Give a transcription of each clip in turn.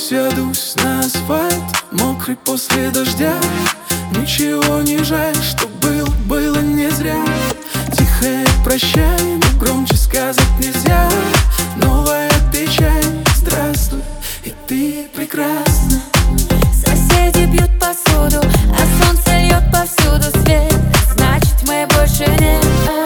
Сядусь на асфальт, мокрый после дождя. Ничего не жаль, что было не зря. Тихое прощай, но громче сказать нельзя. Новая печаль, здравствуй, и ты прекрасна. Соседи бьют посуду, а солнце льет повсюду свет. Значит, мы больше нет.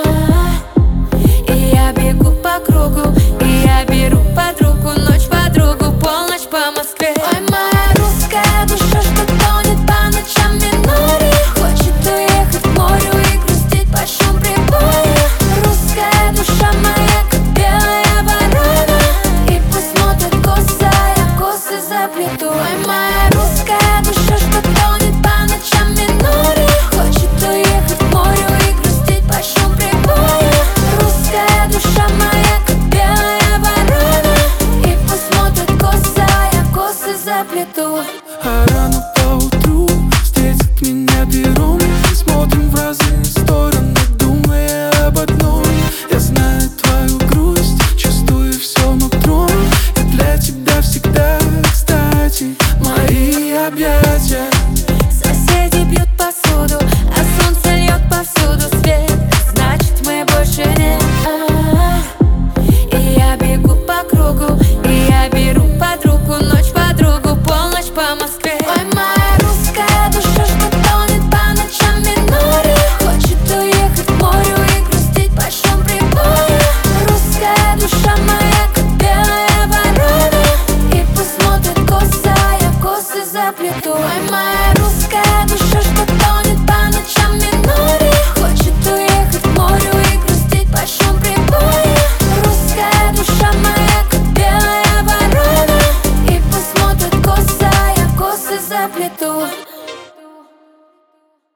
И я бегу по кругу, и я беру под руку ночь подругу, полночь по Москве. Ой, моя русская душа, что тонет по ночам в миноре, хочет уехать к морю и грустить под шум прибоя. Русская душа моя, как белая ворона, и пусть смотрят косы, а я косы заплету. Ой, моя русская душа, что тонет по ночам в миноре, хочет уехать к морю и грустить под шум прибоя. Русская душа моя, как белая ворона, и пусть смотрят косы, а я косы заплету. А рано поутру встретит меня перрон. Смотрим в разные стороны, думая об одном. Я знаю твою грусть, чувствую все нутром. И для тебя всегда кстати мои объятия. Соседи бьют посуду, а солнце льет повсюду свет. Значит, мы больше нет. И я бегу по кругу, и я беру под руку ночь подругу, полночь по Москве. Ой, моя русская душа, что тонет по ночам в миноре, хочет уехать к морю и грустить под шум прибоя. Русская душа моя, как белая ворона, и пусть смотрят косы, а я косы заплету. Ой, моя русская душа, что тонет по ночам в миноре, хочет уехать к морю и грустить под шум прибоя. Русская душа моя, как белая ворона, и пусть смотрят косы, а я косы заплету.